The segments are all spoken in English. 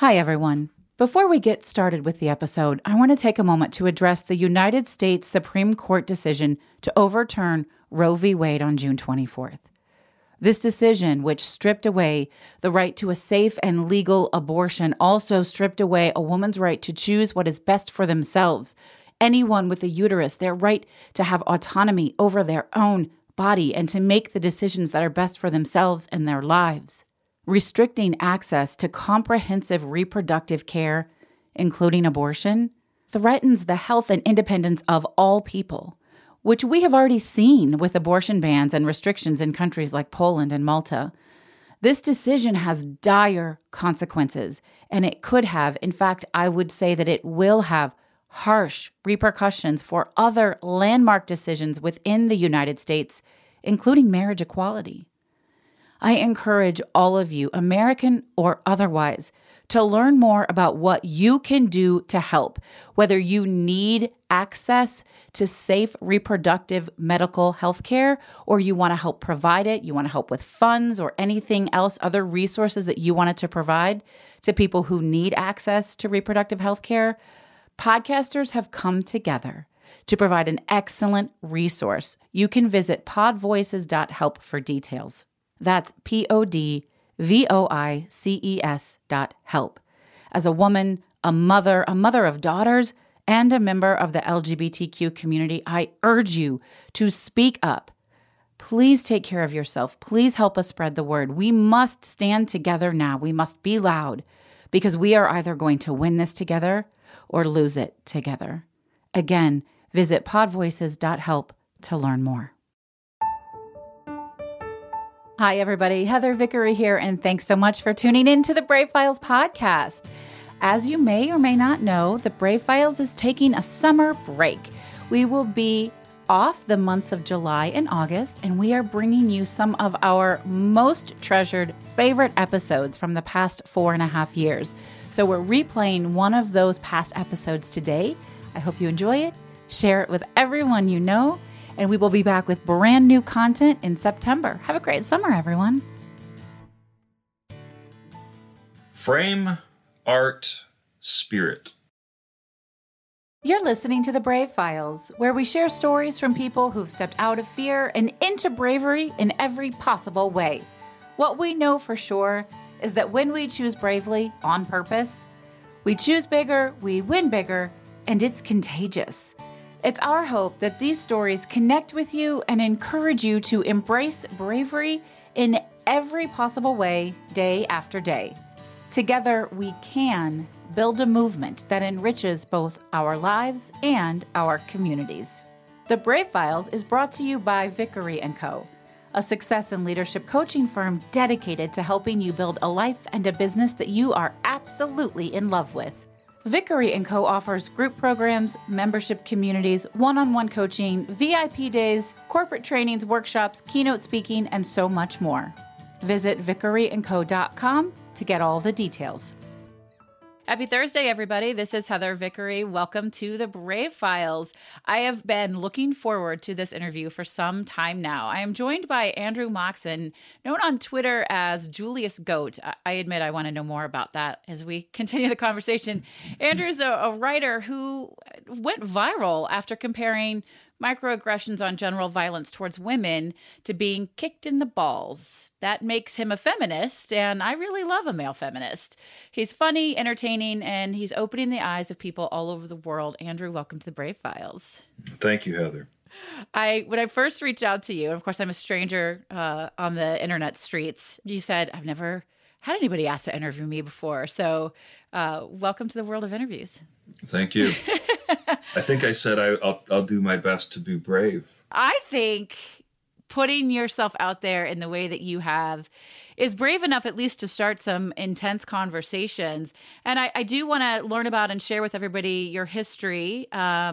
Hi, everyone. Before we get started with the episode, I want to take a moment to address the United States Supreme Court decision to overturn Roe v. Wade on June 24th. This decision, which stripped away the right to a safe and legal abortion, also stripped away a woman's right to choose what is best for themselves. Anyone with a uterus, their right to have autonomy over their own body and to make the decisions that are best for themselves and their lives. Restricting access to comprehensive reproductive care, including abortion, threatens the health and independence of all people, which we have already seen with abortion bans and restrictions in countries like Poland and Malta. This decision has dire consequences, and it could have, in fact, I would say that it will have harsh repercussions for other landmark decisions within the United States, including marriage equality. I encourage all of you, American or otherwise, to learn more about what you can do to help, whether you need access to safe reproductive medical health care, or you want to help provide it, you want to help with funds or anything else, other resources that you wanted to provide to people who need access to reproductive health care. Podcasters have come together to provide an excellent resource. You can visit podvoices.help for details. That's podvoices.help. As a woman, a mother of daughters, and a member of the LGBTQ community, I urge you to speak up. Please take care of yourself. Please help us spread the word. We must stand together now. We must be loud because we are either going to win this together or lose it together. Again, visit podvoices.help to learn more. Hi, everybody. Heather Vickery here, and thanks so much for tuning in to the Brave Files podcast. As you may or may not know, the Brave Files is taking a summer break. We will be off the months of July and August, and we are bringing you some of our most treasured favorite episodes from the past 4.5 years. So we're replaying one of those past episodes today. I hope you enjoy it. Share it with everyone you know. And we will be back with brand new content in September. Have a great summer, everyone. Frame, art, spirit. You're listening to The Brave Files, where we share stories from people who've stepped out of fear and into bravery in every possible way. What we know for sure is that when we choose bravely on purpose, we choose bigger, we win bigger, and it's contagious. It's our hope that these stories connect with you and encourage you to embrace bravery in every possible way, day after day. Together, we can build a movement that enriches both our lives and our communities. The Brave Files is brought to you by Vickery & Co., a success and leadership coaching firm dedicated to helping you build a life and a business that you are absolutely in love with. Vickery & Co. offers group programs, membership communities, one-on-one coaching, VIP days, corporate trainings, workshops, keynote speaking, and so much more. Visit vickeryandco.com to get all the details. Happy Thursday, everybody. This is Heather Vickery. Welcome to the Brave Files. I have been looking forward to this interview for some time now. I am joined by Andrew Moxon, known on Twitter as Julius Goat. I admit I want to know more about that as we continue the conversation. Andrew's a writer who went viral after comparing microaggressions on general violence towards women to being kicked in the balls. That makes him a feminist, and I really love a male feminist. He's funny, entertaining, and he's opening the eyes of people all over the world. Andrew, welcome to the Brave Files. Thank you, Heather. When I first reached out to you, and of course I'm a stranger on the internet streets, you said, I've never had anybody ask to interview me before. So welcome to the world of interviews. Thank you. I think I said I'll do my best to be brave. I think putting yourself out there in the way that you have is brave enough at least to start some intense conversations. And I do want to learn about and share with everybody your history.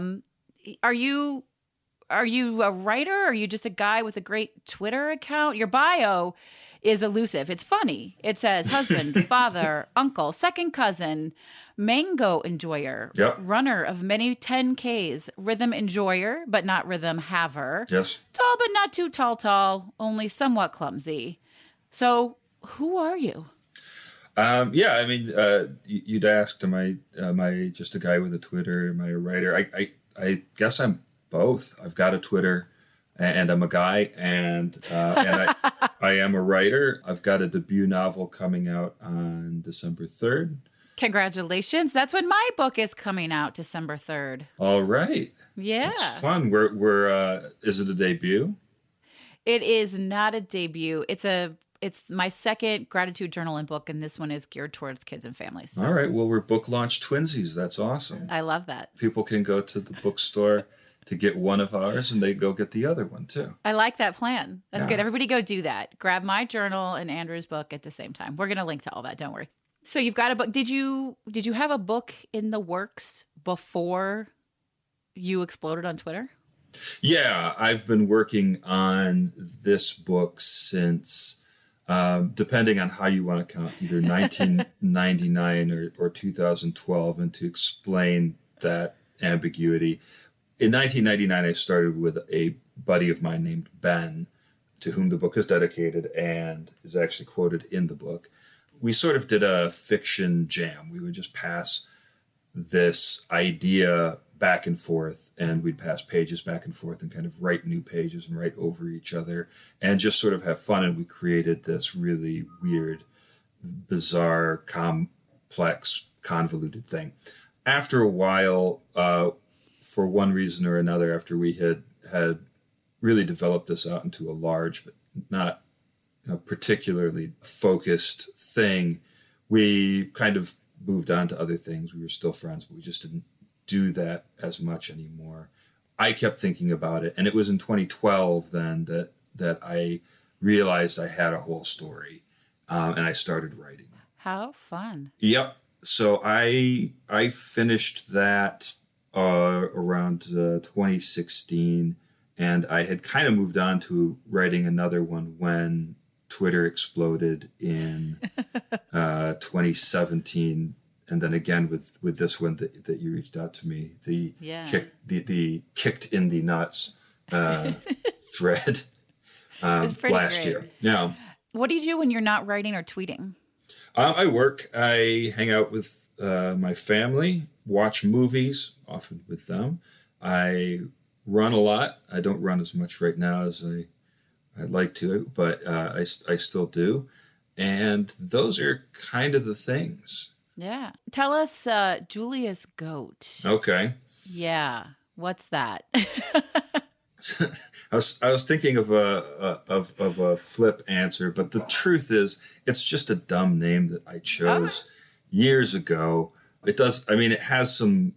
Are you a writer? Are you just a guy with a great Twitter account? Your bio is elusive. It's funny. It says husband, father, uncle, second cousin, mango enjoyer, runner of many 10Ks, rhythm enjoyer, but not rhythm haver. Yes. Tall, but not too tall, only somewhat clumsy. So who are you? Yeah, I mean, you'd asked, am I just a guy with a Twitter? Am I a writer? I guess I'm both. I've got a Twitter, and I'm a guy, and I am a writer. I've got a debut novel coming out on December 3rd. Congratulations! That's when my book is coming out, December 3rd. All right. Yeah, it's fun. We're is it a debut? It is not a debut. It's my second gratitude journal and book, and this one is geared towards kids and families. All right. Well, we're book launch twinsies. That's awesome. I love that. People can go to the bookstore to get one of ours, and they go get the other one, too. I like that plan. That's good. Everybody go do that. Grab my journal and Andrew's book at the same time. We're going to link to all that. Don't worry. So you've got a book. Did you have a book in the works before you exploded on Twitter? Yeah, I've been working on this book since... depending on how you want to count, either 1999 or 2012, and to explain that ambiguity. In 1999, I started with a buddy of mine named Ben, to whom the book is dedicated and is actually quoted in the book. We sort of did a fiction jam. We would just pass this idea back and forth, and we'd pass pages back and forth and kind of write new pages and write over each other and just sort of have fun. And we created this really weird, bizarre, complex, convoluted thing. After a while, for one reason or another, after we had really developed this out into a large but not particularly focused thing, we kind of moved on to other things. We were still friends, but we just didn't do that as much anymore. I kept thinking about it, and it was in 2012 then that I realized I had a whole story, and I started writing. How fun! Yep. So I finished that around 2016, and I had kind of moved on to writing another one when Twitter exploded in 2017. And then again with this one that you reached out to me, the kicked in the nuts thread last great. year. Yeah. What do you do when you're not writing or tweeting? I work. I hang out with my family, watch movies, often with them. I run a lot. I don't run as much right now as I'd like to, but I still do. And those are kind of the things. Yeah. Tell us Julius Goat. Okay. Yeah. What's that? I was thinking of a flip answer, but the truth is it's just a dumb name that I chose years ago. It does. I mean, it has some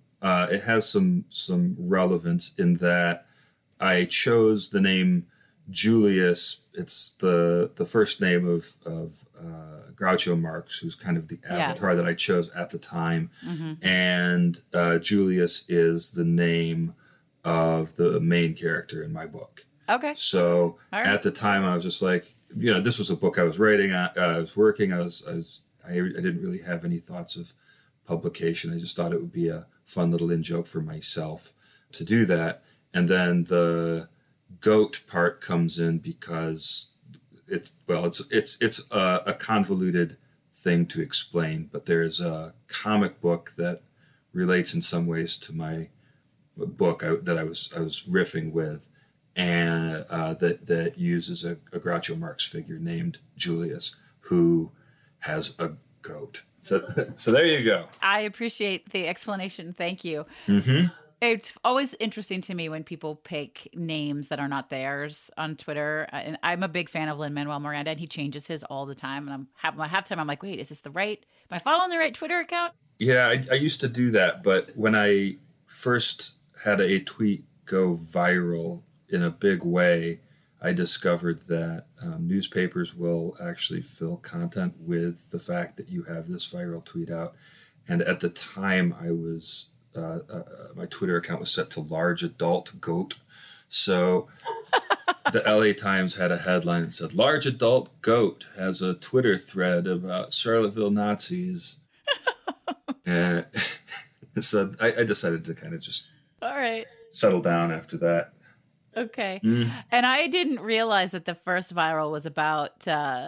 relevance in that I chose the name Julius. It's the first name of Groucho Marx, who's kind of the avatar that I chose at the time. Mm-hmm. And Julius is the name of the main character in my book. Okay. So at the time I was just like, this was a book I was writing. I was working. I didn't really have any thoughts of publication. I just thought it would be a fun little in-joke for myself to do that. And then the goat part comes in because it's a convoluted thing to explain, but there's a comic book that relates in some ways to my book that I was riffing with, and that uses a Groucho Marx figure named Julius who has a goat. So there you go. I appreciate the explanation. Thank you. Mm-hmm. It's always interesting to me when people pick names that are not theirs on Twitter. And I'm a big fan of Lin-Manuel Miranda, and he changes his all the time. And half the time I'm like, wait, is this am I following the right Twitter account? Yeah, I used to do that. But when I first had a tweet go viral in a big way, I discovered that newspapers will actually fill content with the fact that you have this viral tweet out. And at the time I was... my Twitter account was set to large adult goat. So the LA Times had a headline that said, large adult goat has a Twitter thread about Charlottesville Nazis. And so I decided to kind of just settle down after that. Okay. And I didn't realize that the first viral was about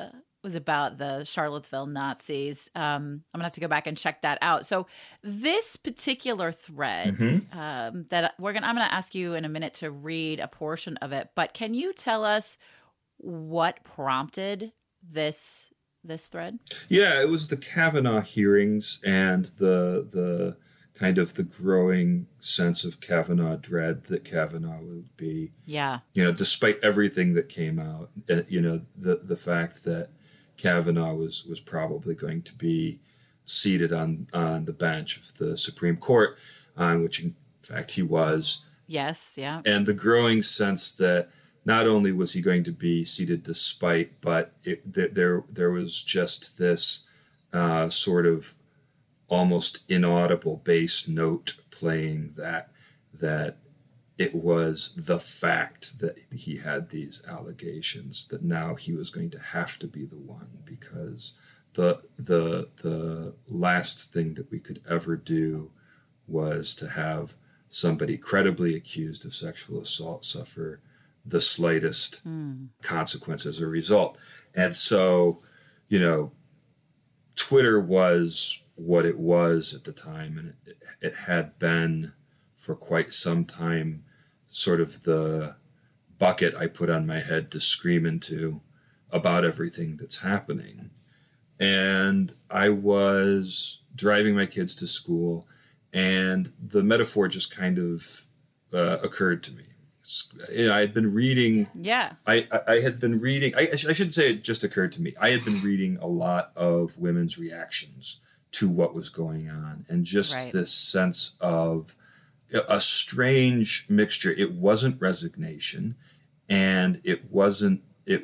was about the Charlottesville Nazis. I'm gonna have to go back and check that out. So this particular thread that I'm gonna ask you in a minute to read a portion of it. But can you tell us what prompted this thread? Yeah, it was the Kavanaugh hearings and the kind of the growing sense of Kavanaugh dread that Kavanaugh would be. Yeah. Despite everything that came out, the fact that Kavanaugh was probably going to be seated on the bench of the Supreme Court, which in fact he was. Yes, yeah. And the growing sense that not only was he going to be seated despite, but there was just this sort of almost inaudible bass note playing that it was the fact that he had these allegations that now he was going to have to be the one, because the last thing that we could ever do was to have somebody credibly accused of sexual assault suffer the slightest consequence as a result. And so, Twitter was what it was at the time, and it had been for quite some time sort of the bucket I put on my head to scream into about everything that's happening. And I was driving my kids to school, and the metaphor just kind of occurred to me. I had been reading. Yeah. I had been reading. I shouldn't say it just occurred to me. I had been reading a lot of women's reactions to what was going on, and just this sense of a strange mixture. It wasn't resignation, and it wasn't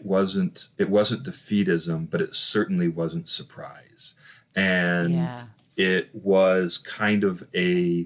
defeatism, but it certainly wasn't surprise. And it was kind of a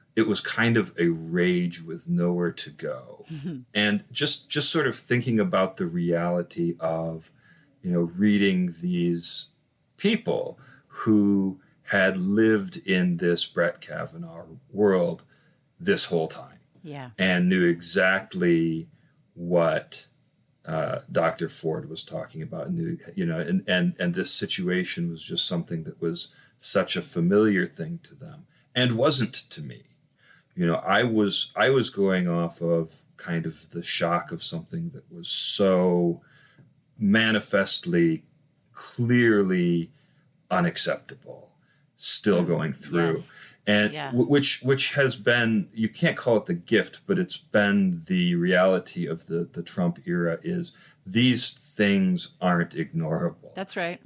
rage with nowhere to go. And just sort of thinking about the reality of, reading these people who had lived in this Brett Kavanaugh world this whole time. Yeah. And knew exactly what Dr. Ford was talking about, and this situation was just something that was such a familiar thing to them and wasn't to me. I was going off of kind of the shock of something that was so manifestly, clearly unacceptable, still going through. Yes. And which has been, you can't call it the gift, but it's been the reality of the Trump era, is these things aren't ignorable. That's right.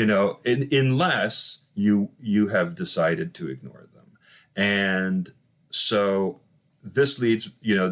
Unless you have decided to ignore them. And so this leads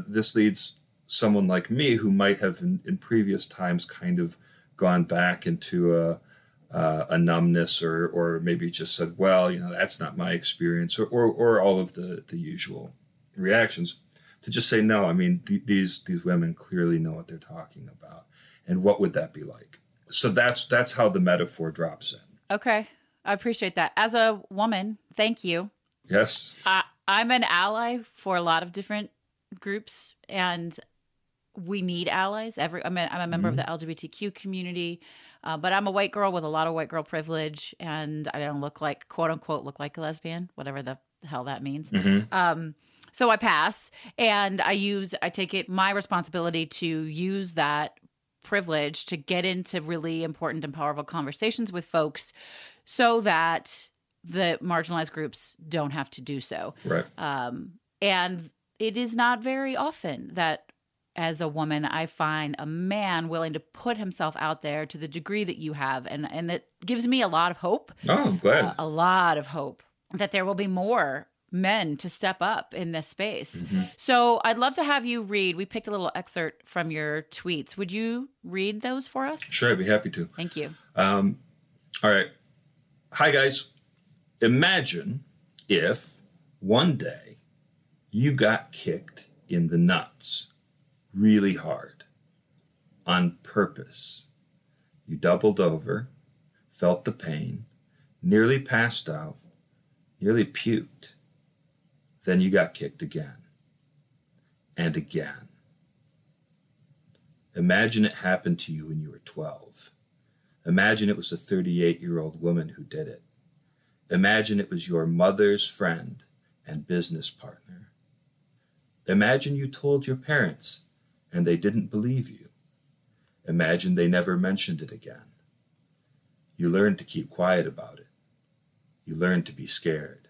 someone like me, who might have in previous times kind of gone back into a numbness, or maybe just said, well, that's not my experience, or all of the usual reactions, to just say, no, I mean, these women clearly know what they're talking about. And what would that be like? So that's how the metaphor drops in. Okay. I appreciate that. As a woman, thank you. Yes. I'm an ally for a lot of different groups, and we need allies. I'm a member of the LGBTQ community, but I'm a white girl with a lot of white girl privilege, and I don't quote unquote look like a lesbian, whatever the hell that means. So I pass, and I take it my responsibility to use that privilege to get into really important and powerful conversations with folks, so that the marginalized groups don't have to do so. Right. And it is not very often that, as a woman, I find a man willing to put himself out there to the degree that you have. And it gives me a lot of hope. Oh, I'm glad. A lot of hope that there will be more men to step up in this space. So I'd love to have you read. We picked a little excerpt from your tweets. Would you read those for us? Sure, I'd be happy to. Thank you. All right. Hi, guys. Imagine if one day you got kicked in the nuts really hard, on purpose. You doubled over, felt the pain, nearly passed out, nearly puked. Then you got kicked again and again. Imagine it happened to you when you were 12. Imagine it was a 38-year-old woman who did it. Imagine it was your mother's friend and business partner. Imagine you told your parents and they didn't believe you. Imagine they never mentioned it again. You learned to keep quiet about it. You learned to be scared.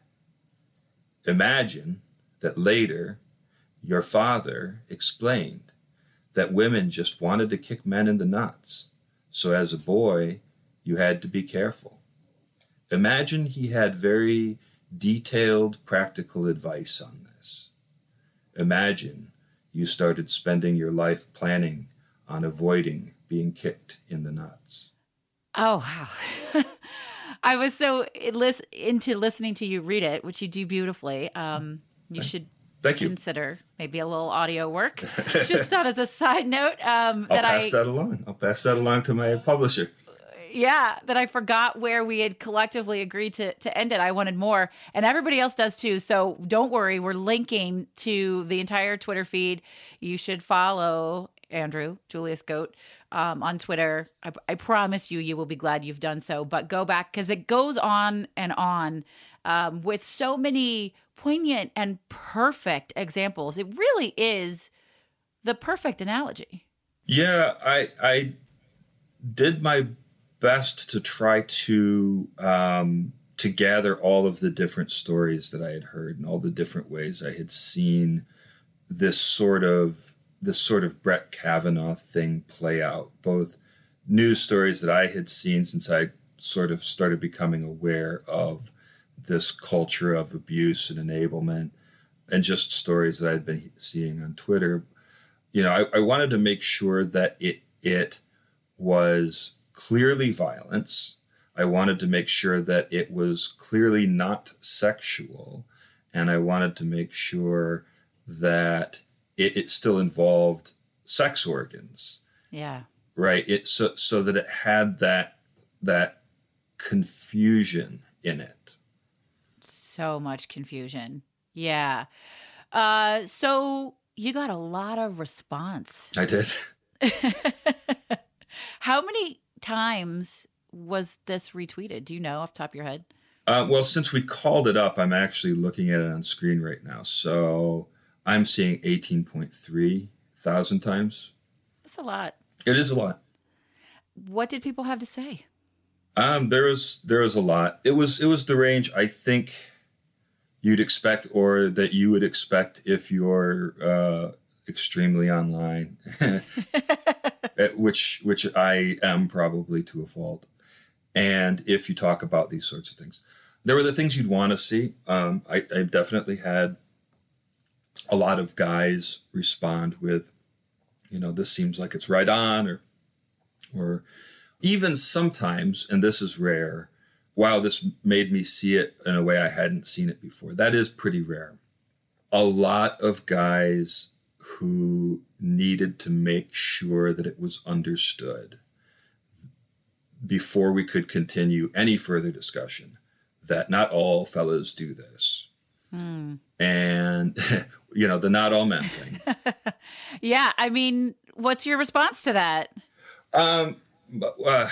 Imagine that later your father explained that women just wanted to kick men in the nuts. So as a boy, you had to be careful. Imagine he had very detailed, practical advice on this. Imagine you started spending your life planning on avoiding being kicked in the nuts. Oh, wow. I was so into listening to you read it, which you do beautifully. You should consider maybe a little audio work. Just thought as a side note. I'll pass that along. I'll pass that along to my publisher. Yeah, that I forgot where we had collectively agreed to end it. I wanted more, and everybody else does too. So don't worry, we're linking to the entire Twitter feed. You should follow Andrew, Julius Goat, on Twitter. I promise you will be glad you've done so. But go back, because it goes on and on with so many poignant and perfect examples. It really is the perfect analogy. Yeah, I did my best to try to gather all of the different stories that I had heard and all the different ways I had seen this sort of Brett Kavanaugh thing play out. Both news stories that I had seen since I sort of started becoming aware of this culture of abuse and enablement, and just stories that I'd been seeing on Twitter. You know, I wanted to make sure that it was clearly violence. I wanted to make sure that it was clearly not sexual. And I wanted to make sure that it still involved sex organs. Yeah. Right. So that it had that confusion in it. So much confusion. Yeah. So you got a lot of response. I did. How many times was this retweeted? Do you know off the top of your head? Well, since we called it up, I'm actually looking at it on screen right now. So I'm seeing 18.3 thousand times. That's a lot. It is a lot. What did people have to say? There was a lot. It was the range I think you'd expect, or that you would expect if you're extremely online, which I am probably to a fault. And if you talk about these sorts of things, there were the things you'd want to see. I definitely had a lot of guys respond with, you know, this seems like it's right on, or even sometimes, and this is rare, wow, this made me see it in a way I hadn't seen it before. That is pretty rare. A lot of guys who needed to make sure that it was understood before we could continue any further discussion that not all fellas do this. And, you know, the not all men thing. Yeah. I mean, what's your response to that? Because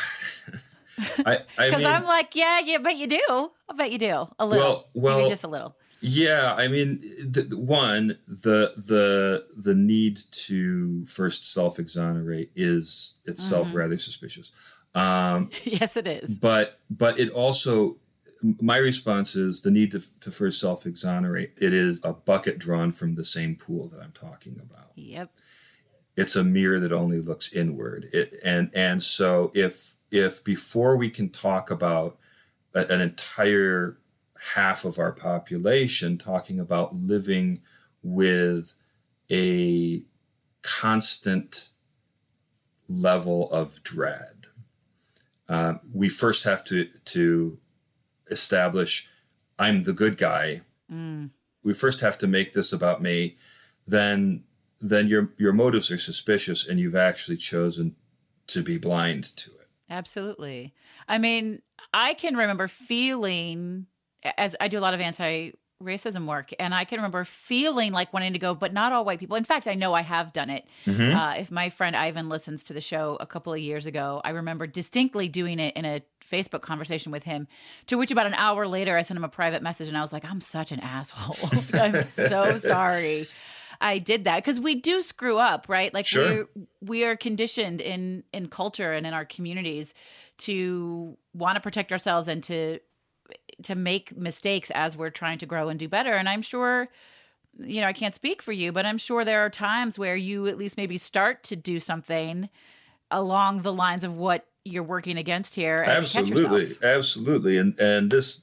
I'm like, yeah, but you do. I bet you do a little. Well, maybe just a little. Yeah, I mean, the need to first self-exonerate is itself rather suspicious. Yes, it is. But it also, my response is the need to first self-exonerate. It is a bucket drawn from the same pool that I'm talking about. Yep. It's a mirror that only looks inward. And so if before we can talk about an entire half of our population talking about living with a constant level of dread, we first have to establish I'm the good guy. We first have to make this about me. Then your motives are suspicious, and you've actually chosen to be blind to it. Absolutely. I mean, I can remember feeling, as I do a lot of racism work. And I can remember feeling like wanting to go, but not all white people. In fact, I know I have done it. If my friend Ivan listens to the show a couple of years ago, I remember distinctly doing it in a Facebook conversation with him, to which about an hour later, I sent him a private message and I was like, I'm such an asshole. I'm so sorry I did that. Because we do screw up, right? Like Sure. we are conditioned in culture and in our communities to want to protect ourselves and to make mistakes as we're trying to grow and do better. And I'm sure, I can't speak for you, but I'm sure there are times where you at least maybe start to do something along the lines of what you're working against here. And catch yourself. Absolutely. And this,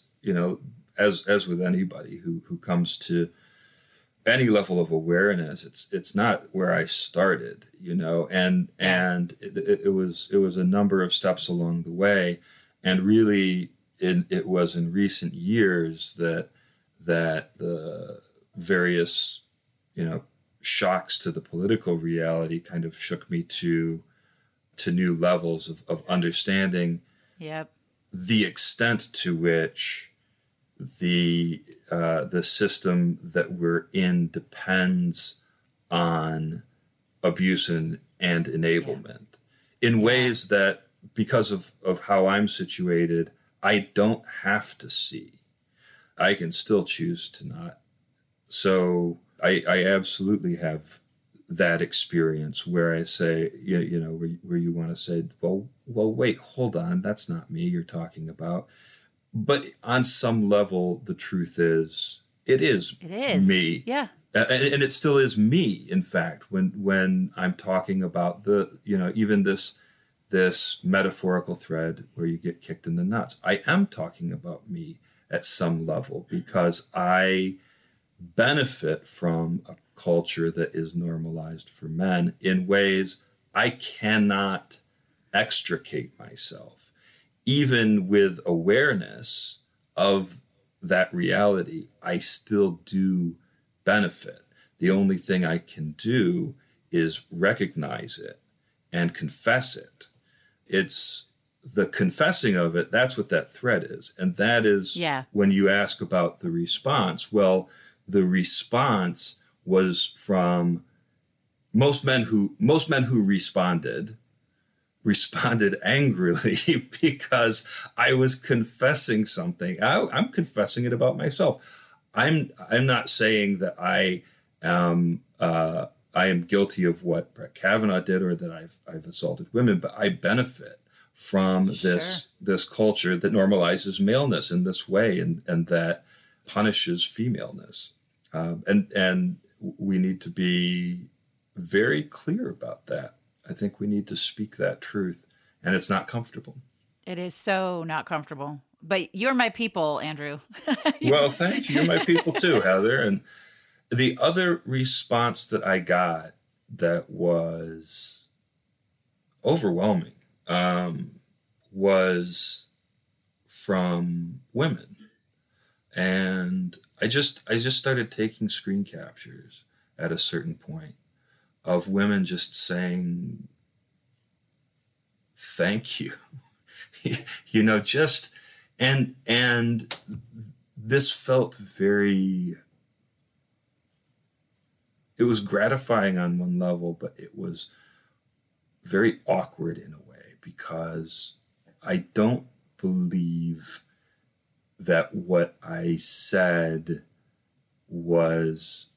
as with anybody who comes to any level of awareness, it's not where I started, and it was a number of steps along the way. And really, it was in recent years that the various, shocks to the political reality kind of shook me to new levels of understanding Yep. the extent to which the system that we're in depends on abuse and enablement in ways that, because of how I'm situated, I don't have to see. I can still choose to not. So I absolutely have that experience where I say, where you want to say, well, wait, hold on, that's not me you're talking about. But on some level, the truth is, it is me. Yeah. And it still is me, in fact, when I'm talking about even this metaphorical thread where you get kicked in the nuts. I am talking about me at some level because I benefit from a culture that is normalized for men in ways I cannot extricate myself. Even with awareness of that reality, I still do benefit. The only thing I can do is recognize it and confess it. It's the confessing of it, that's what that thread is. And that is when you ask about the response. Well, the response was from most men who responded angrily because I was confessing something. I'm confessing it about myself. I'm not saying that I am guilty of what Brett Kavanaugh did or that I've assaulted women, but I benefit from this culture that normalizes maleness in this way and that punishes femaleness. And we need to be very clear about that. I think we need to speak that truth, and it's not comfortable. It is so not comfortable. But you're my people, Andrew. Well, thank you. You're my people too, Heather. And the other response that I got that was overwhelming was from women. And I just started taking screen captures at a certain point of women just saying, thank you. And this felt it was gratifying on one level, but it was very awkward in a way because I don't believe that what I said was,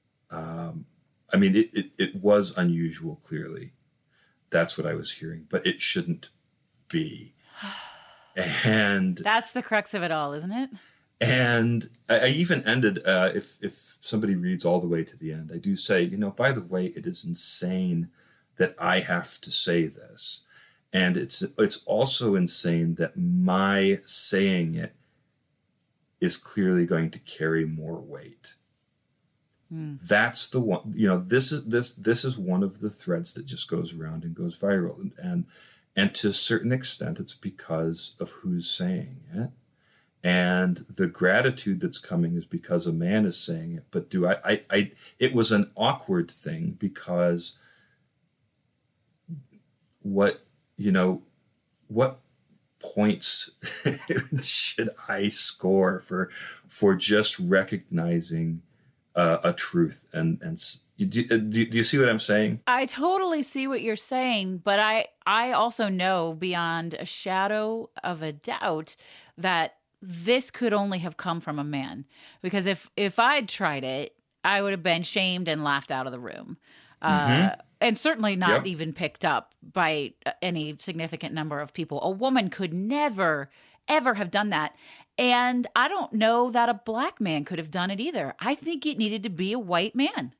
it was unusual, clearly. That's what I was hearing, but it shouldn't be. And that's the crux of it all, isn't it? And I even ended, if somebody reads all the way to the end, I do say, by the way, it is insane that I have to say this. And it's also insane that my saying it is clearly going to carry more weight. That's the one, this is one of the threads that just goes around and goes viral. And to a certain extent, it's because of who's saying it. And the gratitude that's coming is because a man is saying it. But it was an awkward thing because what points should I score for just recognizing a truth? And do you see what I'm saying? I totally see what you're saying, but I also know beyond a shadow of a doubt that this could only have come from a man. Because if I'd tried it, I would have been shamed and laughed out of the room. And certainly not even picked up by any significant number of people. A woman could never, ever have done that. And I don't know that a black man could have done it either. I think it needed to be a white man.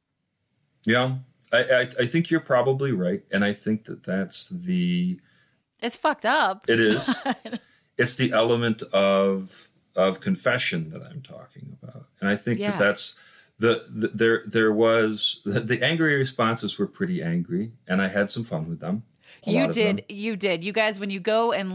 Yeah, I think you're probably right. And I think that's It's fucked up. It is. It's the element of confession that I'm talking about. And I think that's there was the angry responses were pretty angry, and I had some fun with them. You did. You guys, when you go and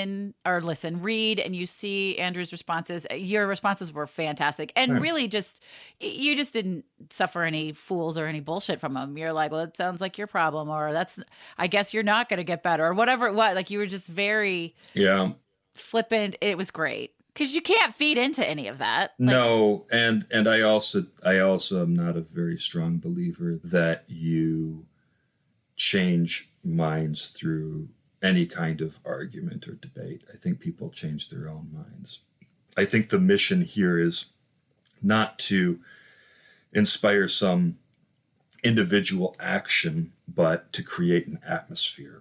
read, and you see Andrew's responses, your responses were fantastic. And really you just didn't suffer any fools or any bullshit from them. You're like, well, it sounds like your problem, or I guess you're not going to get better, or whatever it was. Like, you were just very flippant. It was great. Because you can't feed into any of that. No, and I also am not a very strong believer that you change minds through any kind of argument or debate. I think people change their own minds. I think the mission here is not to inspire some individual action, but to create an atmosphere.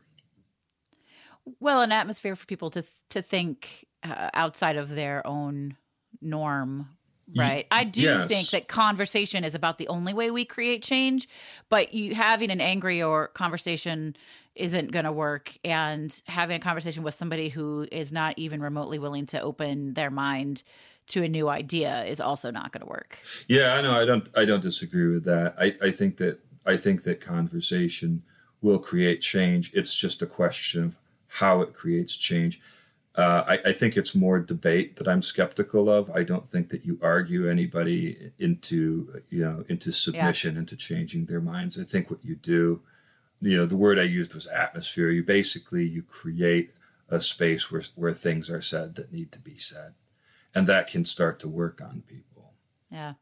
Well, an atmosphere for people to think outside of their own norm, right? I do think that conversation is about the only way we create change, but having an angry or conversation isn't going to work, and having a conversation with somebody who is not even remotely willing to open their mind to a new idea is also not going to work. Yeah, I know. I don't disagree with that. I think that conversation will create change. It's just a question of how it creates change. I think it's more debate that I'm skeptical of. I don't think that you argue anybody into submission, into changing their minds. I think what you do, the word I used was atmosphere. You create a space where things are said that need to be said, and that can start to work on people. Yeah.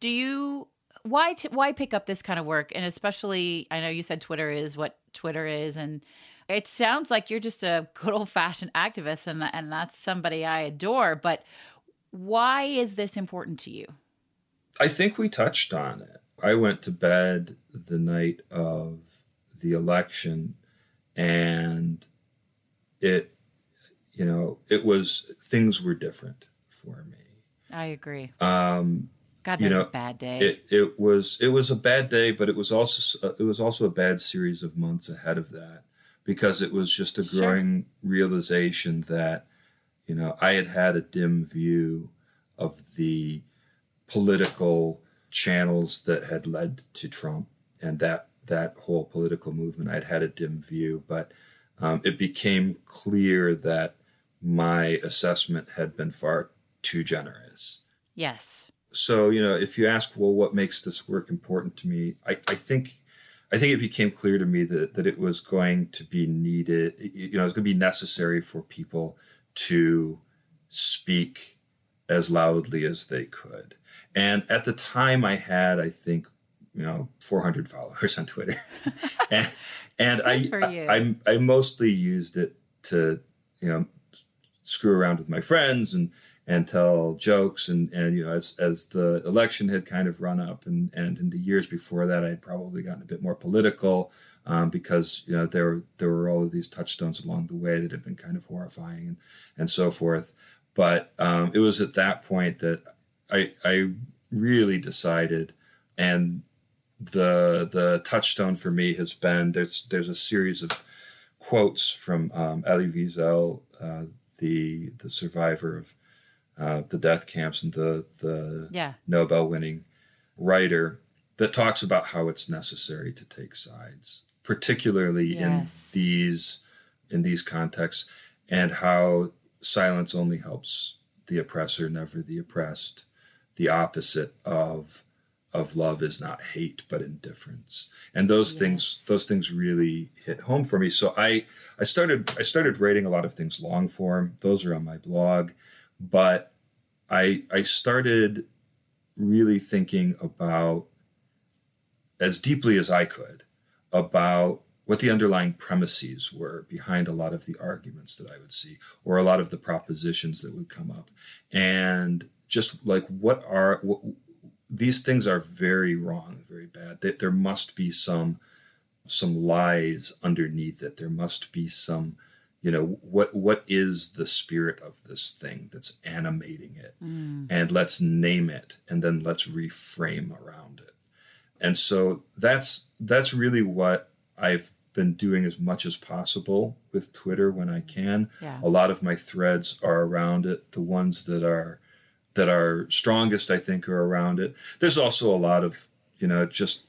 Why pick up this kind of work? And especially, I know you said Twitter is what Twitter is, and it sounds like you're just a good old-fashioned activist, and that's somebody I adore. But why is this important to you? I think we touched on it. I went to bed the night of the election, and things were different for me. I agree. God, that was a bad day. It was a bad day, but it was also a bad series of months ahead of that. Because it was just a growing realization that, I had a dim view of the political channels that had led to Trump and that whole political movement. I'd had a dim view, but it became clear that my assessment had been far too generous. Yes. So, if you ask, well, what makes this work important to me? I think it became clear to me that it was going to be needed. It was going to be necessary for people to speak as loudly as they could. And at the time, I had, I think, 400 followers on Twitter, and I mostly used it to screw around with my friends and tell jokes and as the election had kind of run up and in the years before that, I'd probably gotten a bit more political because there were all of these touchstones along the way that had been kind of horrifying and so forth. But it was at that point that I really decided, and the touchstone for me has been there's a series of quotes from Elie Wiesel, the survivor of the death camps and the Nobel-winning writer, that talks about how it's necessary to take sides, particularly in these contexts, and how silence only helps the oppressor, never the oppressed. The opposite of of love is not hate, but indifference. And those things really hit home for me. So I started writing a lot of things long form. Those are on my blog, but I started really thinking about, as deeply as I could, about what the underlying premises were behind a lot of the arguments that I would see, or a lot of the propositions that would come up. And just like, these things are very wrong, very bad. There must be some lies underneath it. There must be some, what is the spirit of this thing that's animating it? And let's name it, and then let's reframe around it. And so that's really what I've been doing as much as possible with Twitter when I can. Yeah. A lot of my threads are around it. The ones that are strongest, I think, are around it. There's also a lot of, just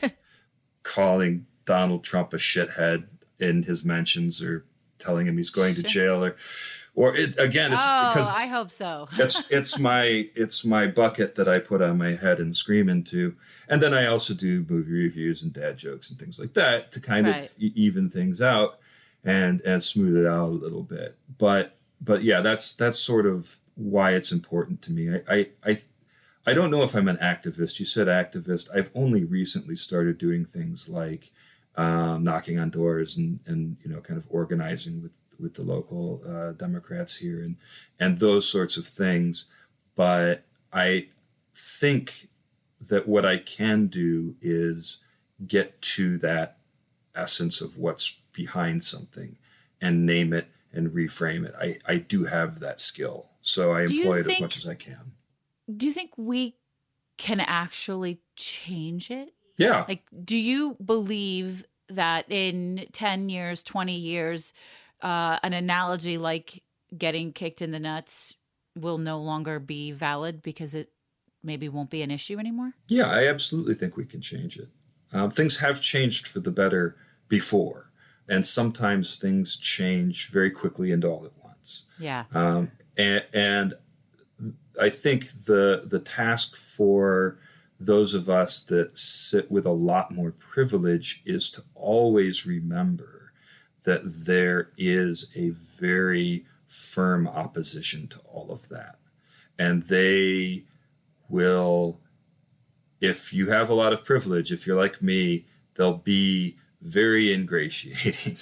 calling Donald Trump a shithead in his mentions, or telling him he's going to jail, or it's because I hope so. it's my bucket that I put on my head and scream into. And then I also do movie reviews and dad jokes and things like that to kind of even things out and smooth it out a little bit. But yeah, that's sort of why it's important to me. I don't know if I'm an activist. You said activist. I've only recently started doing things like knocking on doors and kind of organizing with the local Democrats here and those sorts of things. But I think that what I can do is get to that essence of what's behind something and name it and reframe it. I do have that skill, so I employ it as much as I can. Do you think we can actually change it? Yeah. Like, do you believe that in 10 years, 20 years, an analogy like getting kicked in the nuts will no longer be valid because it maybe won't be an issue anymore? Yeah, I absolutely think we can change it. Things have changed for the better before, and sometimes things change very quickly and all at once. Yeah. And I think the task for those of us that sit with a lot more privilege is to always remember that there is a very firm opposition to all of that. And they will, if you have a lot of privilege, if you're like me, they'll be very ingratiating.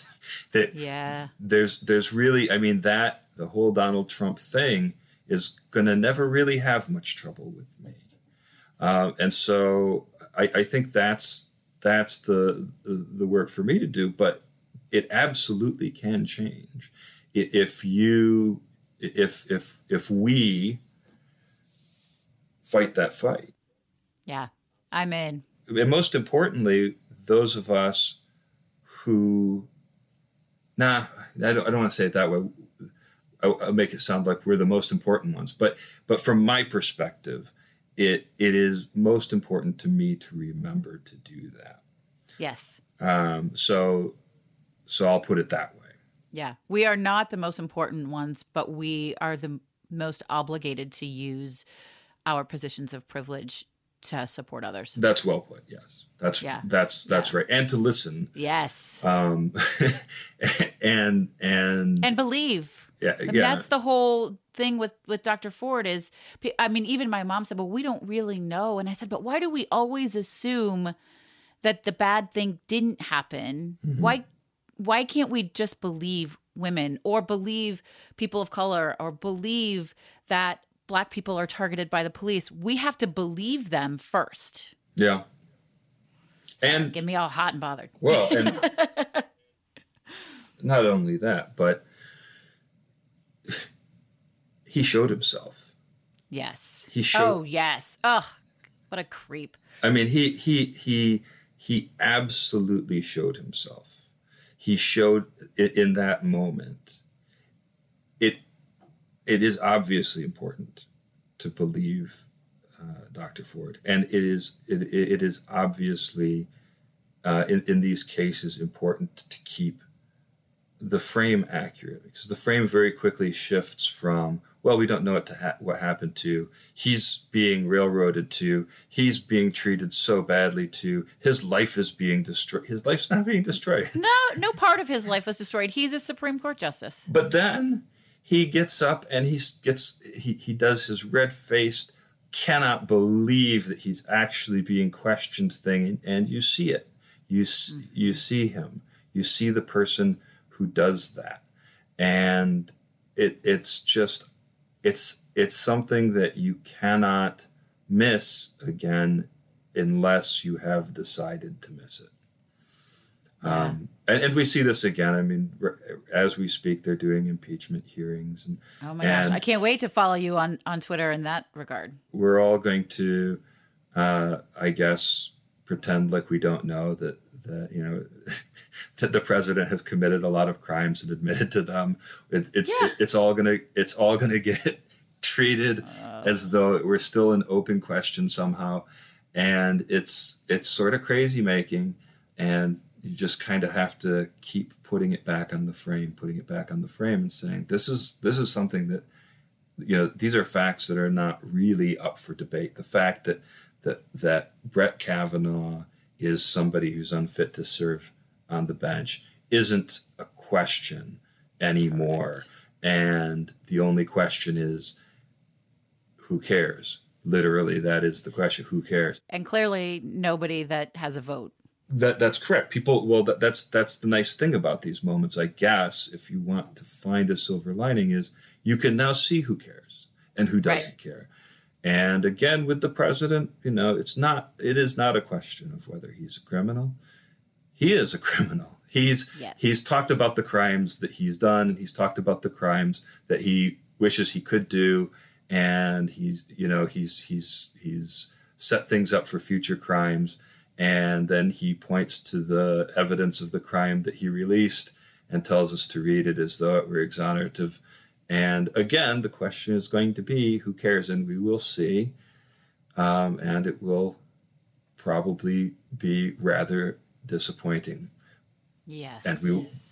There's really, the whole Donald Trump thing is going to never really have much trouble with me. And so I think that's the work for me to do, but it absolutely can change if we fight that fight. Yeah, I'm in. And most importantly, those of us who, I don't want to say it that way. I'll make it sound like we're the most important ones, but from my perspective, it is most important to me to remember to do that. Yes. So I'll put it that way. Yeah. We are not the most important ones, but we are the most obligated to use our positions of privilege to support others. That's well put. Yes. That's right. And to listen. Yes. And believe. Yeah, that's the whole thing with Dr. Ford is, even my mom said, well, we don't really know. And I said, but why do we always assume that the bad thing didn't happen? Mm-hmm. Why can't we just believe women, or believe people of color, or believe that Black people are targeted by the police? We have to believe them first. Yeah. And get me all hot and bothered. Well, and not only that, but he showed himself. Yes. He showed. Oh, yes. Ugh, what a creep. He absolutely showed himself. He showed it in that moment. It is obviously important to believe Dr. Ford, and it is obviously in these cases important to keep the frame accurate, because the frame very quickly shifts from Well, we don't know what happened to. He's being railroaded to. He's being treated so badly to. His life is being destroyed. His life's not being destroyed. No part of his life was destroyed. He's a Supreme Court justice. But then he gets up and he does his red-faced, cannot believe that he's actually being questioned thing, and you see it. You see him. You see the person who does that, and it's something that you cannot miss again unless you have decided to miss it. Yeah. And we see this again. I mean, as we speak, they're doing impeachment hearings. Oh my gosh, I can't wait to follow you on Twitter in that regard. We're all going to, I guess, pretend like we don't know that that the president has committed a lot of crimes and admitted to them. It's all gonna get treated as though we're still an open question somehow, and it's sort of crazy making, and you just kind of have to keep putting it back on the frame, and saying this is something that, these are facts that are not really up for debate. The fact that Brett Kavanaugh is somebody who's unfit to serve on the bench isn't a question anymore. And the only question is, who cares? Literally, that is the question. Who cares? And clearly nobody that has a vote. That's correct. People, well, that's the nice thing about these moments, I guess, if you want to find a silver lining, is you can now see who cares and who doesn't care. And again, with the president, it is not a question of whether he's a criminal. He is a criminal. He's talked about the crimes that he's done, and he's talked about the crimes that he wishes he could do, and he's set things up for future crimes, and then he points to the evidence of the crime that he released and tells us to read it as though it were exonerative. And again, the question is going to be, who cares? And we will see. And it will probably be rather disappointing. Yes. And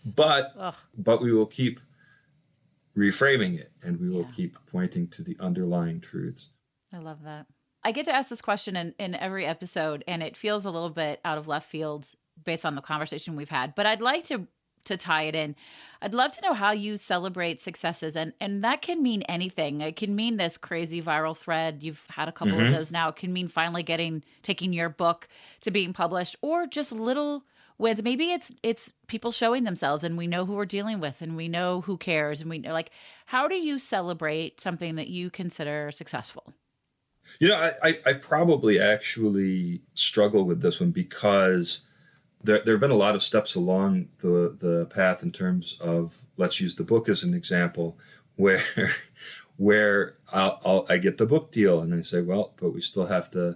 but we will keep reframing it, and we will keep pointing to the underlying truths. I love that. I get to ask this question in every episode, and it feels a little bit out of left field based on the conversation we've had. But I'd like to tie it in. I'd love to know how you celebrate successes, and that can mean anything. It can mean this crazy viral thread. You've had a couple of those now. It can mean finally taking your book to being published, or just little wins. Maybe it's people showing themselves, and we know who we're dealing with, and we know who cares, and we know, how do you celebrate something that you consider successful? I probably actually struggle with this one because there have been a lot of steps along the path in terms of, let's use the book as an example, where I get the book deal and I say, well, but we still have to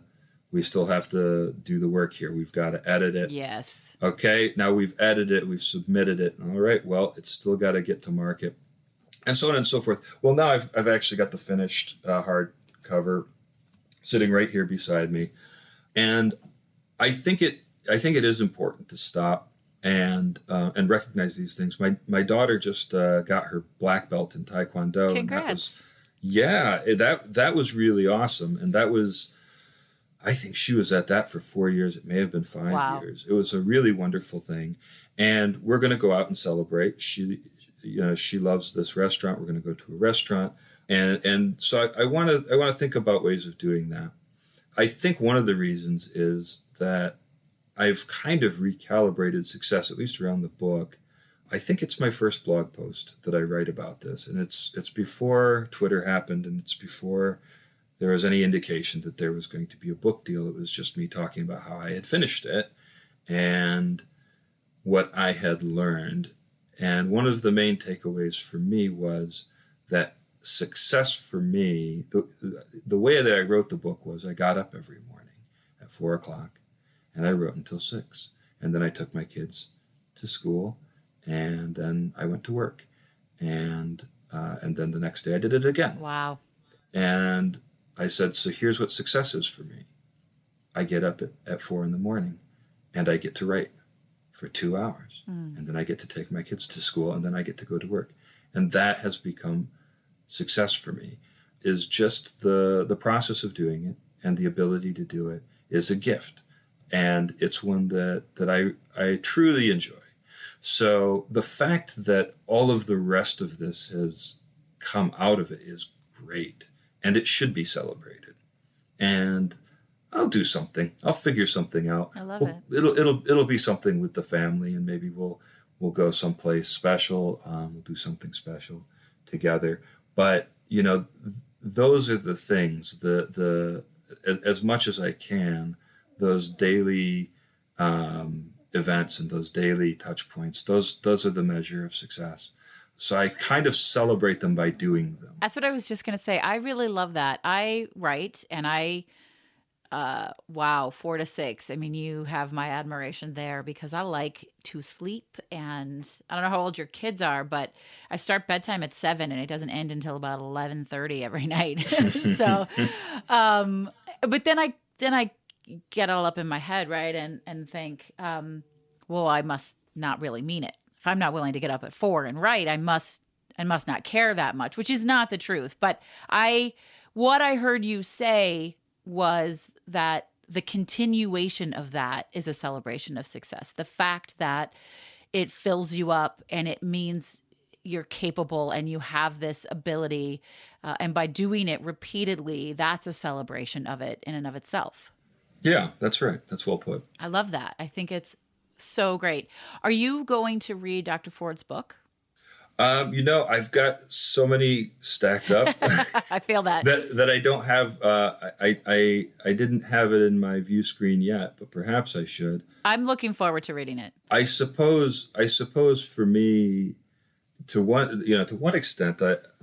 do the work here. We've got to edit it. Yes. Okay. Now we've edited it. We've submitted it. All right. Well, it's still got to get to market, and so on and so forth. Well, now I've actually got the finished hardcover sitting right here beside me, and I think it is important to stop and recognize these things. My daughter just got her black belt in Taekwondo. Congrats! And that was really awesome, and that was, I think she was at that for 4 years. It may have been 5 years. It was a really wonderful thing, and we're going to go out and celebrate. She loves this restaurant. We're going to go to a restaurant, and so I want to think about ways of doing that. I think one of the reasons is that I've kind of recalibrated success, at least around the book. I think it's my first blog post that I write about this, and it's before Twitter happened, and it's before there was any indication that there was going to be a book deal. It was just me talking about how I had finished it and what I had learned. And one of the main takeaways for me was that success for me, the way that I wrote the book was I got up every morning at 4:00 and I wrote until 6. And then I took my kids to school, and then I went to work. And then the next day I did it again. Wow. And I said, so here's what success is for me. I get up at 4 a.m. and I get to write for 2 hours. And then I get to take my kids to school, and then I get to go to work. And that has become success for me is just the process of doing it, and the ability to do it is a gift. And it's one that I truly enjoy. So the fact that all of the rest of this has come out of it is great, and it should be celebrated. And I'll do something. I'll figure something out. I love it. It'll be something with the family, and maybe we'll go someplace special. We'll do something special together. But those are the things. The as much as I can, those daily events and those daily touch points. Those are the measure of success. So I kind of celebrate them by doing them. That's what I was just going to say. I really love that. I write and wow, 4 to 6. I mean, you have my admiration there because I like to sleep, and I don't know how old your kids are, but I start bedtime at 7 and it doesn't end until about 11:30 every night. So, but then I get all up in my head, right? And think, well, I must not really mean it. If I'm not willing to get up at 4 and write, I must not care that much, which is not the truth. But what I heard you say was that the continuation of that is a celebration of success. The fact that it fills you up and it means you're capable and you have this ability. And by doing it repeatedly, that's a celebration of it in and of itself. Yeah, that's right. That's well put. I love that. I think it's so great. Are you going to read Dr. Ford's book? I've got so many stacked up. I feel that I don't have. I didn't have it in my view screen yet, but perhaps I should. I'm looking forward to reading it. I suppose for me, to one extent,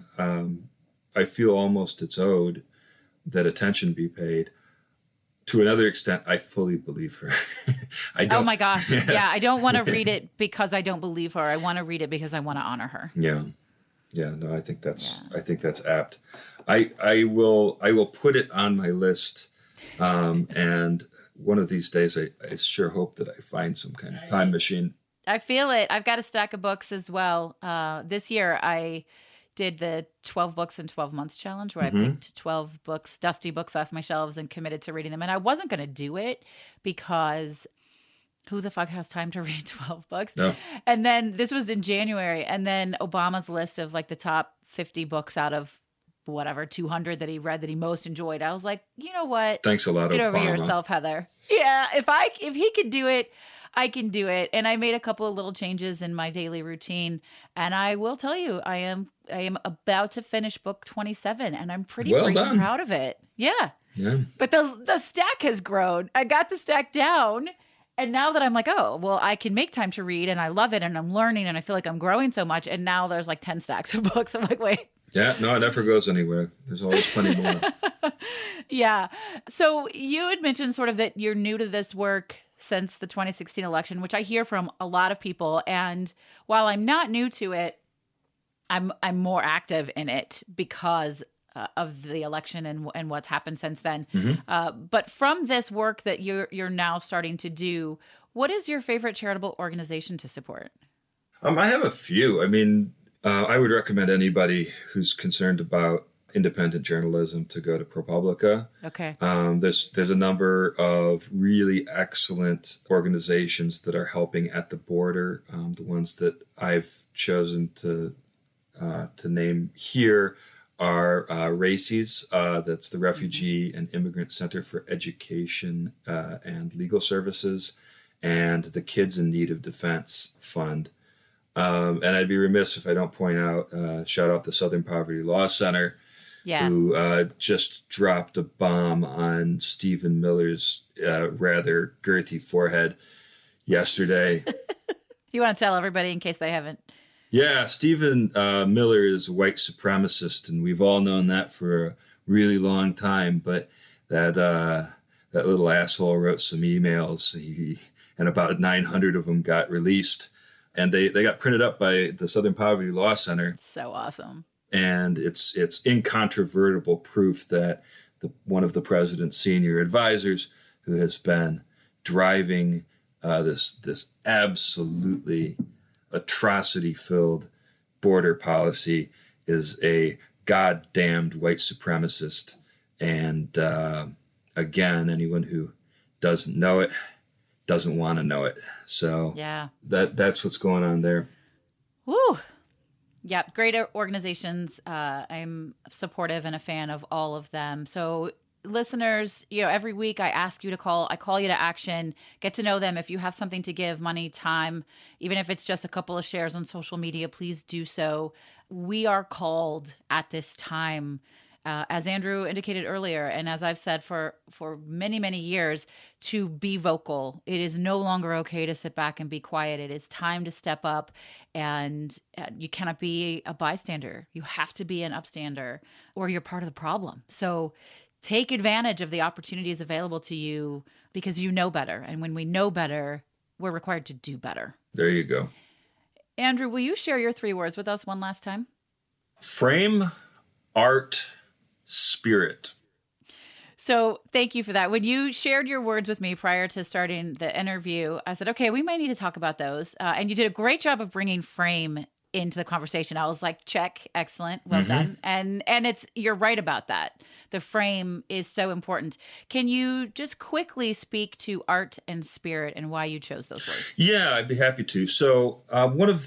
I feel almost it's owed that attention be paid. To another extent, I fully believe her. Oh my gosh. Yeah. I don't want to read it because I don't believe her. I want to read it because I want to honor her. Yeah. Yeah. No, I think that's apt. I will put it on my list. And one of these days, I sure hope that I find some kind of time machine. I feel it. I've got a stack of books as well. This year, I did the 12 books in 12 months challenge where I picked 12 books, dusty books off my shelves and committed to reading them. And I wasn't going to do it because who the fuck has time to read 12 books? No. And then this was in January. And then Obama's list of like the top 50 books out of whatever, 200 that he read that he most enjoyed. I was like, you know what? Thanks a lot, Get over Obama. yourself, Heather. Yeah. If he could do it, I can do it. And I made a couple of little changes in my daily routine. And I will tell you, I am about to finish book 27 and I'm pretty freaking proud of it. Yeah. Yeah. But the stack has grown. I got the stack down. And now that I'm like, oh, well, I can make time to read and I love it and I'm learning and I feel like I'm growing so much. And now there's like 10 stacks of books. I'm like, wait. Yeah, no, it never goes anywhere. There's always plenty more. Yeah. So you had mentioned sort of that you're new to this work since the 2016 election, which I hear from a lot of people. And while I'm not new to it, I'm more active in it because of the election and what's happened since then. But from this work that you're now starting to do, what is your favorite charitable organization to support? I have a few. I mean, I would recommend anybody who's concerned about independent journalism to go to ProPublica. Okay. There's a number of really excellent organizations that are helping at the border. The ones that I've chosen to name here are RACES, that's the Refugee and Immigrant Center for Education and Legal Services, and the Kids in Need of Defense Fund. And I'd be remiss if I don't point out, shout out the Southern Poverty Law Center, who just dropped a bomb on Stephen Miller's rather girthy forehead yesterday. You want to tell everybody in case they haven't? Yeah, Stephen Miller is a white supremacist, and we've all known that for a really long time. But that little asshole wrote some emails, and about 900 of them got released. And they got printed up by the Southern Poverty Law Center. So awesome. And it's incontrovertible proof that one of the president's senior advisors, who has been driving this absolutely atrocity-filled border policy, is a God-damned white supremacist. And again, anyone who doesn't know it doesn't want to know it. So Yeah. that's what's going on there. Woo. Yeah, great organizations. I'm supportive and a fan of all of them. So listeners, every week I ask you to call. I call you to action. Get to know them. If you have something to give, money, time, even if it's just a couple of shares on social media, please do so. We are called at this time, as Andrew indicated earlier, and as I've said for many, many years, to be vocal. It is no longer okay to sit back and be quiet. It is time to step up, and you cannot be a bystander. You have to be an upstander, or you're part of the problem. So take advantage of the opportunities available to you, because you know better. And when we know better, we're required to do better. There you go. Andrew, will you share your 3 words with us one last time? Frame, art, spirit. So thank you for that. When you shared your words with me prior to starting the interview, I said, okay, we might need to talk about those. And you did a great job of bringing frame into the conversation. I was like, check, excellent, well done. And you're right about that. The frame is so important. Can you just quickly speak to art and spirit and why you chose those words? Yeah, I'd be happy to. So one of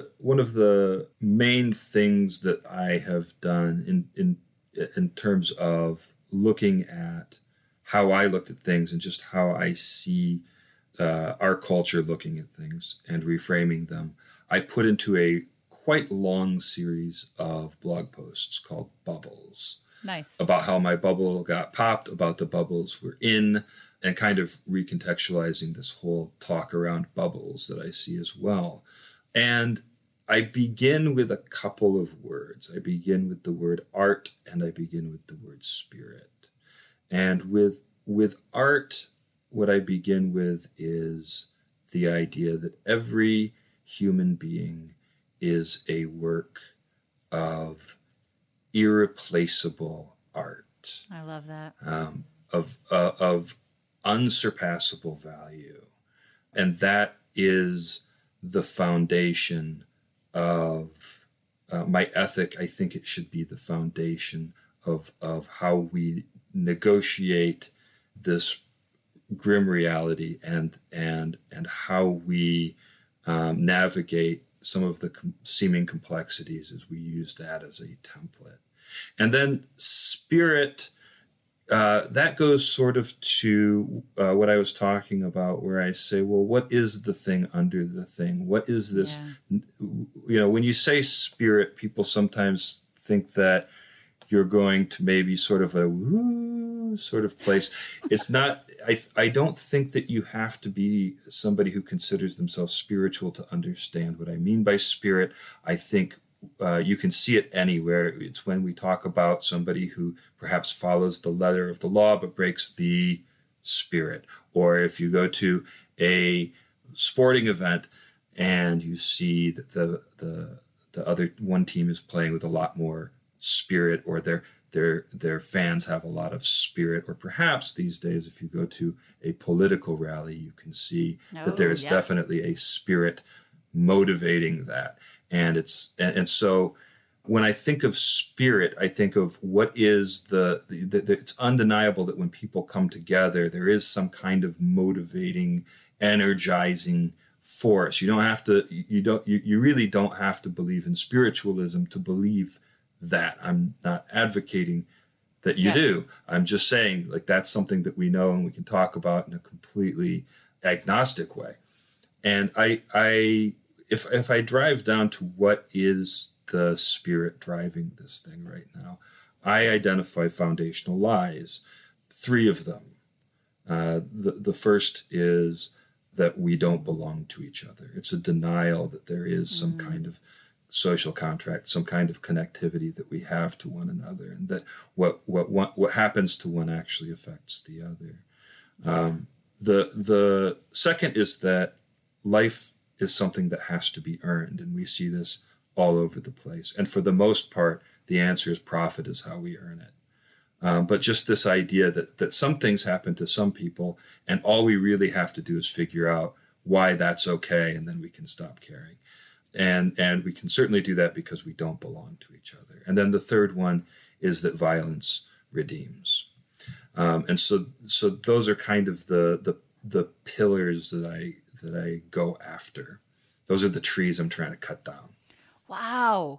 the main things that I have done in terms of looking at how I looked at things and just how I see our culture looking at things and reframing them, I put into a quite long series of blog posts called Bubbles. Nice. About how my bubble got popped, about the bubbles we're in, and kind of recontextualizing this whole talk around bubbles that I see as well. And I begin with a couple of words. I begin with the word art, and I begin with the word spirit. And with art, what I begin with is the idea that every human being is a work of irreplaceable art. I love that. Of unsurpassable value. And that is the foundation of my ethic. I think it should be the foundation of how we negotiate this grim reality and how we navigate some of the seeming complexities as we use that as a template. And then spirit, that goes sort of to what I was talking about, where I say, well, what is the thing under the thing? What is this? Yeah. When you say spirit, people sometimes think that you're going to maybe sort of a woo sort of place. It's not, I don't think that you have to be somebody who considers themselves spiritual to understand what I mean by spirit. I think you can see it anywhere. It's when we talk about somebody who perhaps follows the letter of the law but breaks the spirit. Or if you go to a sporting event and you see that the other one team is playing with a lot more spirit, or their fans have a lot of spirit, or perhaps these days if you go to a political rally, you can see that there is definitely a spirit motivating that. And so when I think of spirit, I think of what is it's undeniable that when people come together, there is some kind of motivating, energizing force. You really don't have to believe in spiritualism to believe that. I'm not advocating that you do. I'm just saying, like, that's something that we know and we can talk about in a completely agnostic way. And if I drive down to what is the spirit driving this thing right now, I identify foundational lies, 3 of them. The first is that we don't belong to each other. It's a denial that there is some kind of social contract, some kind of connectivity that we have to one another, and that what happens to one actually affects the other. The second is that life is something that has to be earned, and we see this all over the place. And for the most part, the answer is profit is how we earn it. But just this idea that some things happen to some people, and all we really have to do is figure out why that's okay, and then we can stop caring. And we can certainly do that because we don't belong to each other. after. And then the third one is that violence redeems. And so those are kind of the pillars that I go after. Those are the trees I'm trying to cut down. Wow.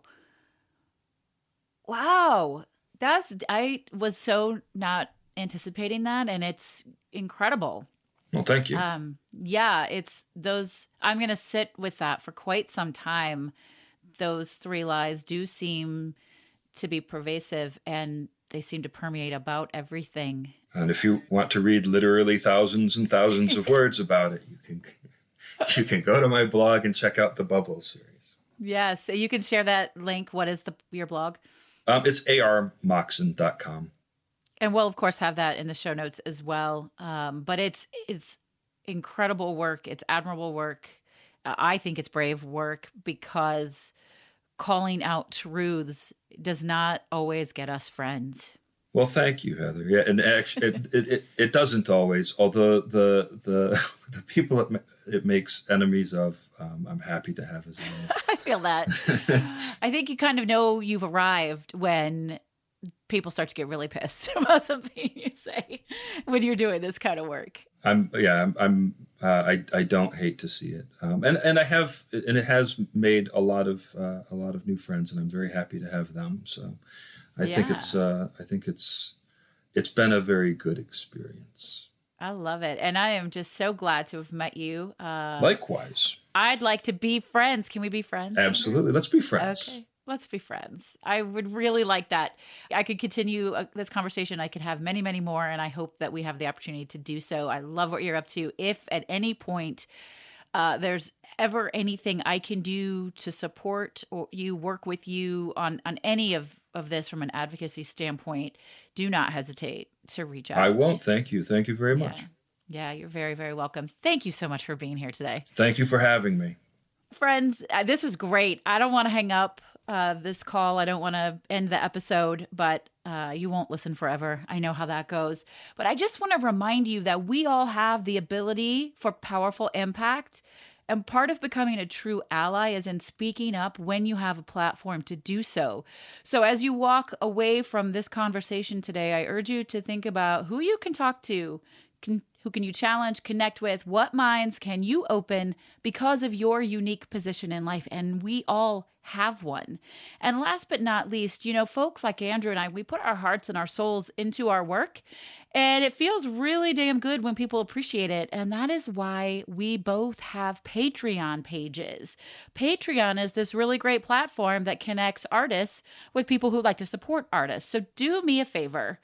I was so not anticipating that, and it's incredible. Well, thank you. Yeah, it's those, I'm going to sit with that for quite some time. Those three lies do seem to be pervasive, and they seem to permeate about everything. And if you want to read literally thousands and thousands of words about it, you can go to my blog and check out the Bubble series. Yes, you can share that link. What is your blog? It's armoxon.com. And we'll, of course, have that in the show notes as well. But it's incredible work. It's admirable work. I think it's brave work, because calling out truths does not always get us friends. Well, thank you, Heather. Yeah, and actually, it doesn't always. Although the people it makes enemies of, I'm happy to have as well. I feel that. I think you kind of know you've arrived when people start to get really pissed about something you say when you're doing this kind of work. I don't hate to see it, and I have, and it has made a lot of new friends, and I'm very happy to have them. So. I think it's been a very good experience. I love it. And I am just so glad to have met you. Likewise. I'd like to be friends. Can we be friends? Absolutely. Let's be friends. Okay. Let's be friends. I would really like that. I could continue this conversation. I could have many, many more. And I hope that we have the opportunity to do so. I love what you're up to. If at any point there's ever anything I can do to support or work with you on any of this from an advocacy standpoint, do not hesitate to reach out. I won't. Thank you. Thank you very much. Yeah, you're very, very welcome. Thank you so much for being here today. Thank you for having me. Friends, this was great. I don't want to hang up this call. I don't want to end the episode, but you won't listen forever. I know how that goes. But I just want to remind you that we all have the ability for powerful impact. And part of becoming a true ally is in speaking up when you have a platform to do so. So as you walk away from this conversation today, I urge you to think about who you can talk to, who can you challenge, connect with, what minds can you open because of your unique position in life. And we all have one. And last but not least, folks like Andrew and I, we put our hearts and our souls into our work, and it feels really damn good when people appreciate it. And that is why we both have Patreon pages. Patreon is this really great platform that connects artists with people who like to support artists. So do me a favor.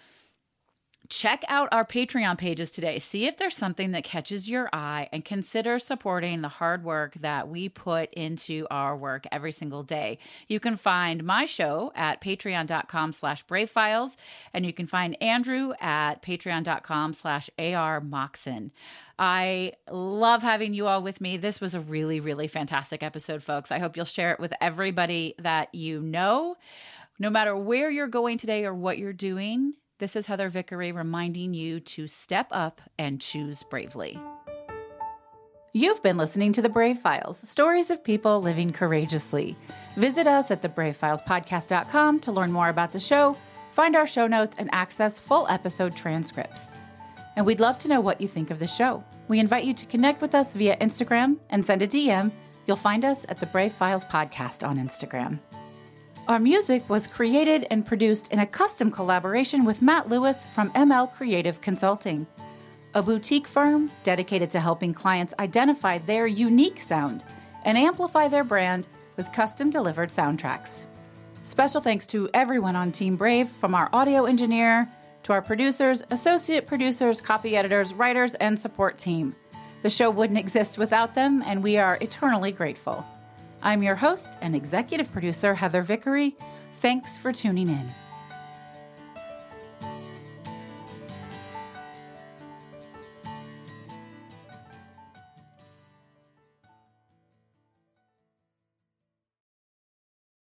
Check out our Patreon pages today. See if there's something that catches your eye, and consider supporting the hard work that we put into our work every single day. You can find my show at patreon.com/bravefiles, and you can find Andrew at patreon.com/armoxon. I love having you all with me. This was a really, really fantastic episode, folks. I hope you'll share it with everybody that you know. No matter where you're going today or what you're doing, this is Heather Vickery reminding you to step up and choose bravely. You've been listening to The Brave Files, stories of people living courageously. Visit us at thebravefilespodcast.com to learn more about the show, find our show notes, and access full episode transcripts. And we'd love to know what you think of the show. We invite you to connect with us via Instagram and send a DM. You'll find us at The Brave Files Podcast on Instagram. Our music was created and produced in a custom collaboration with Matt Lewis from ML Creative Consulting, a boutique firm dedicated to helping clients identify their unique sound and amplify their brand with custom-delivered soundtracks. Special thanks to everyone on Team Brave, from our audio engineer to our producers, associate producers, copy editors, writers, and support team. The show wouldn't exist without them, and we are eternally grateful. I'm your host and executive producer, Heather Vickery. Thanks for tuning in.